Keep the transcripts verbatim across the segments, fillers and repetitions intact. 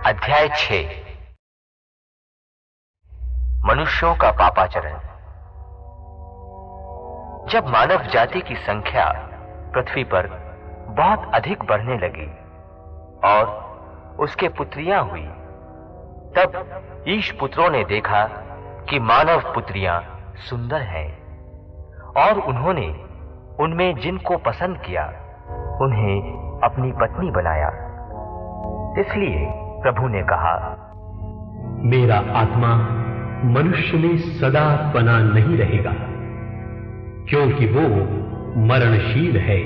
अध्याय छह। मनुष्यों का पापाचरण। जब मानव जाति की संख्या पृथ्वी पर बहुत अधिक बढ़ने लगी और उसके पुत्रियां हुई, तब ईश पुत्रों ने देखा कि मानव पुत्रियां सुंदर हैं और उन्होंने उनमें जिनको पसंद किया उन्हें अपनी पत्नी बनाया। इसलिए प्रभु ने कहा, मेरा आत्मा मनुष्य में सदा बना नहीं रहेगा, क्योंकि वो मरणशील है।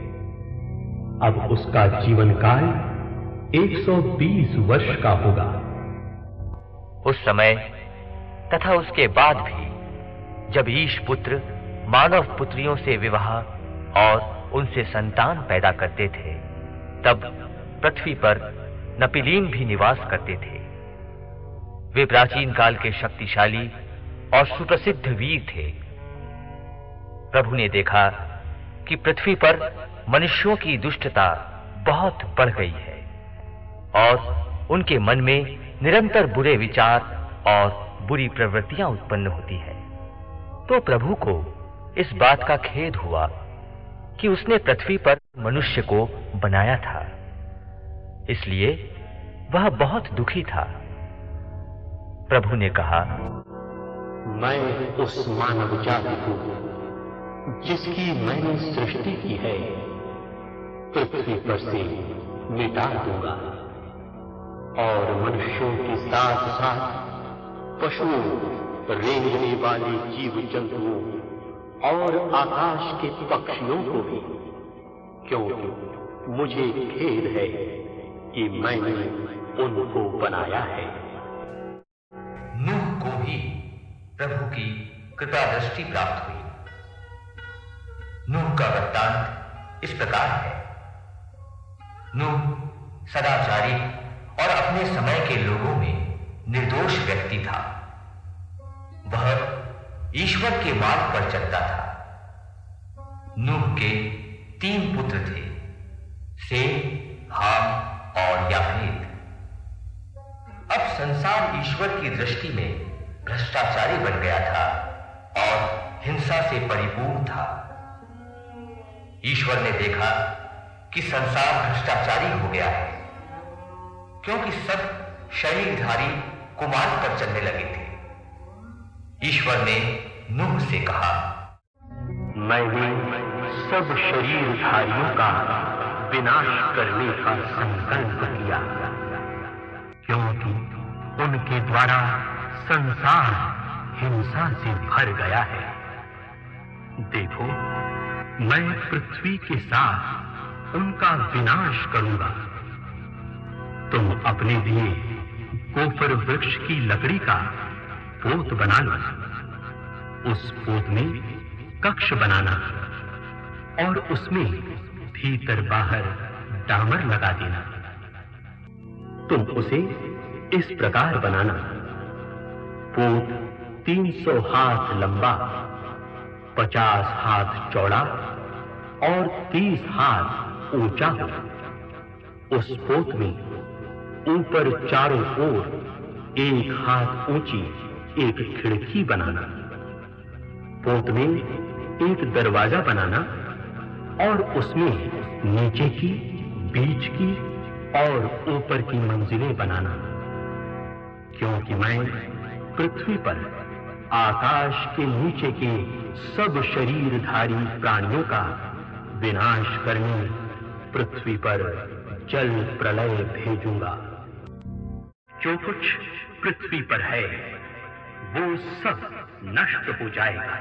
अब उसका जीवन काल एक सौ बीस वर्ष का होगा। उस समय तथा उसके बाद भी जब ईश पुत्र मानव पुत्रियों से विवाह और उनसे संतान पैदा करते थे, तब पृथ्वी पर नपिलीन भी निवास करते थे। वे प्राचीन काल के शक्तिशाली और सुप्रसिद्ध वीर थे। प्रभु ने देखा कि पृथ्वी पर मनुष्यों की दुष्टता बहुत बढ़ गई है और उनके मन में निरंतर बुरे विचार और बुरी प्रवृत्तियां उत्पन्न होती है। तो प्रभु को इस बात का खेद हुआ कि उसने पृथ्वी पर मनुष्य को बनाया था, इसलिए वह बहुत दुखी था। प्रभु ने कहा, मैं उस मानव जाति को जिसकी मैंने सृष्टि की है पृथ्वी पर से मिटा दूंगा और मनुष्यों के साथ साथ पशुओं, रेंगने वाले जीव जंतुओं और आकाश के पक्षियों को भी, क्योंकि मुझे खेद है कि मैंने उनको बनाया है। नूह को भी प्रभु की कृपा दृष्टि प्राप्त हुई। नूह का वृत्तांत इस प्रकार है। नूह सदाचारी और अपने समय के लोगों में निर्दोष व्यक्ति था। वह ईश्वर के मार्ग पर चलता था। नूह के तीन पुत्र थे, सेम, हाम और याफेत। अब संसार ईश्वर की दृष्टि में भ्रष्टाचारी बन गया था और हिंसा से परिपूर्ण था। ईश्वर ने देखा कि संसार भ्रष्टाचारी हो गया है, क्योंकि सब शरीरधारी कुमार्ग पर चलने लगे थे। ईश्वर ने नूह से कहा, मैंने सब शरीरधारियों का विनाश करने का संकल्प किया, क्योंकि उनके द्वारा संसार हिंसा से भर गया है। देखो, मैं पृथ्वी के साथ उनका विनाश करूंगा। तुम अपने लिए गोफर वृक्ष की लकड़ी का पोत बना लो, उस पोत में कक्ष बनाना और उसमें भीतर बाहर डामर लगा देना। तुम उसे इस प्रकार बनाना, पोत तीन सौ हाथ लंबा, पचास हाथ चौड़ा और तीस हाथ ऊंचा हो। उस पोत में ऊपर चारों ओर एक हाथ ऊंची एक खिड़की बनाना। पोत में एक दरवाजा बनाना और उसमें नीचे की, बीच की और ऊपर की मंजिलें बनाना, क्योंकि मैं पृथ्वी पर आकाश के नीचे के सब शरीरधारी प्राणियों का विनाश करने पृथ्वी पर जल प्रलय भेजूंगा। जो कुछ पृथ्वी पर है वो सब नष्ट हो जाएगा,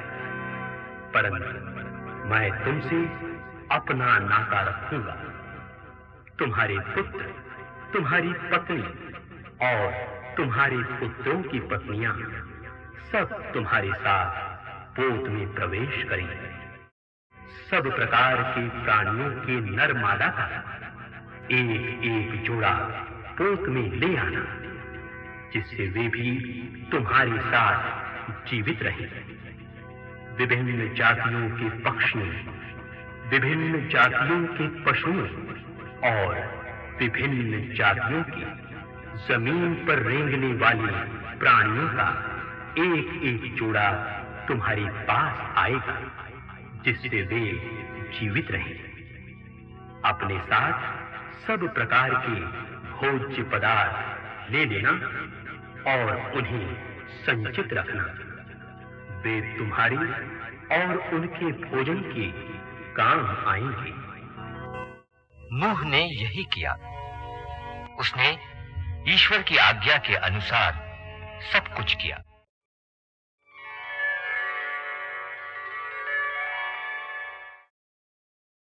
परंतु मैं तुमसे अपना नाता रखूंगा। तुम्हारे पुत्र, तुम्हारी पत्नी और तुम्हारे पुत्रों की पत्नियां सब तुम्हारे साथ पोत में प्रवेश करेंगे। सब प्रकार के प्राणियों के नर मादा का एक एक जोड़ा पोत में ले आना, जिससे वे भी तुम्हारे साथ जीवित रहें। विभिन्न जातियों के पक्षियों, विभिन्न जातियों के पशुओं और विभिन्न जातियों के जमीन पर रेंगने वाली प्राणियों का एक एक जोड़ा तुम्हारे पास आएगा, जिससे वे जीवित रहें। अपने साथ सब प्रकार के भोज्य पदार्थ ले लेना और उन्हें संचित रखना। वे तुम्हारी और उनके भोजन के काम आएंगे। नूह ने यही किया। उसने ईश्वर की आज्ञा के अनुसार सब कुछ किया।